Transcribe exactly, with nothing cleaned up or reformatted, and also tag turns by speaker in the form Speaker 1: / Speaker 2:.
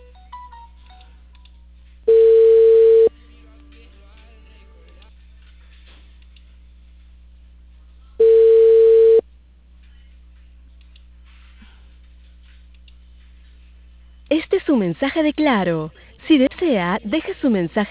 Speaker 1: Este es su mensaje de Claro. Si desea, deje su mensaje